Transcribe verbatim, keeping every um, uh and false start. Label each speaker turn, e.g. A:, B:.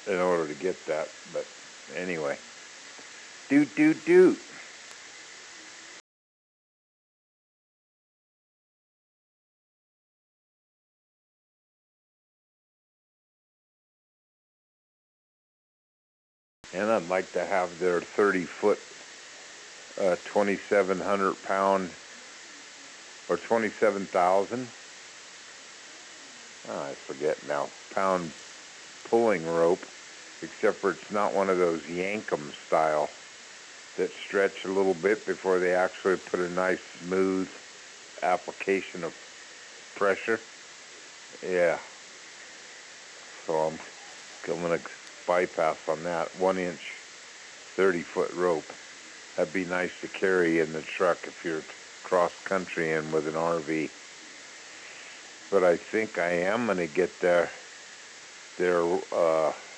A: in order to get that. But anyway, doot, doot, doot. And I'd like to have their thirty foot, uh, twenty-seven hundred pound or twenty-seven thousand, oh, I forget now, pound pulling rope, except for it's not one of those Yankum style that stretch a little bit before they actually put a nice smooth application of pressure. Yeah. So I'm, I'm going to bypass on that. One inch, thirty foot rope. That'd be nice to carry in the truck if you're cross country and with an R V. But I think I am going to get their, their uh,